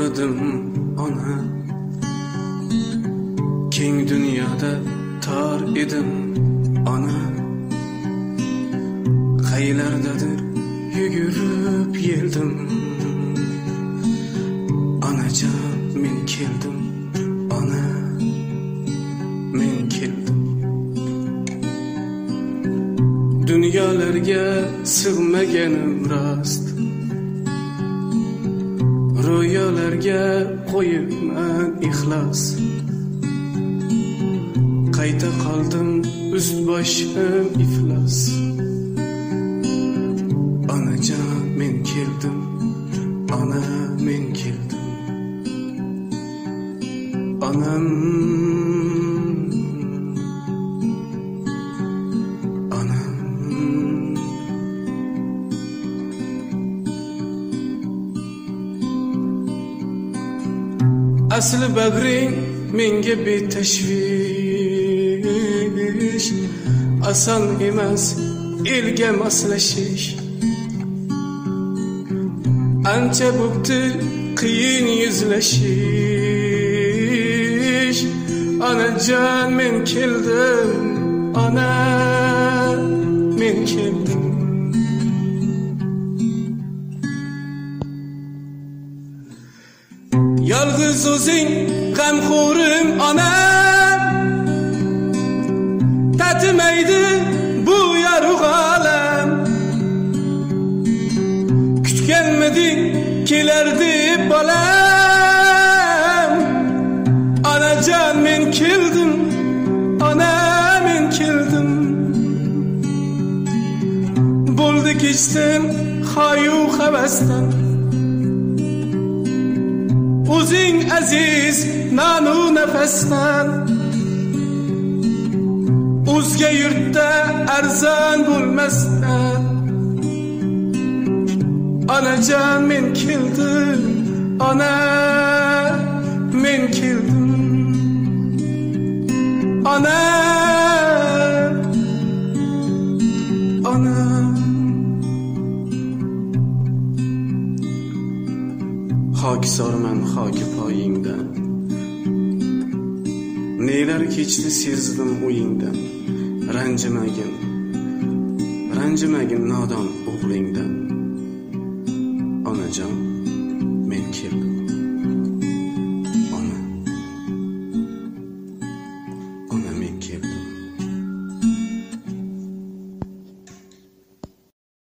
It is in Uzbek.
og'ridim ona, keng dunyoda tor edim ona, qaylardadir yugurib yeldim onajon, men keldim ona, men keldim. Dunyolarga sig'maganim rost, ro'yolarga qo'yibman ixlos, qayta qoldim ust boshim iflos. Onajon, men keldim ona, men keldim onam, onam. Asli bag'ring menga betashvish, oson emas elga moslashish. Ancha bo'pti qiyin yuzlashish. Onajon, men keldim ona, men keldim. Yolg'iz o'zing g'amxo'rim ona, tatimaydi bu yorug' olam. Kutganmiding kelardi bolam. Onajon, men keldim ona, men keldim. Bo'ldi kechdim xoyu havasdan, o'zing aziz nanu nafasdan. O'zga yurtda arzon bo'lmasdan, onajon, men keldim ona, men keldim ona, ona. Hokisorman hoki poyingdan, nelar kechdi sezdim o'yingdan. Ranjimagin, ranjimagin nodon o'g'lingdan.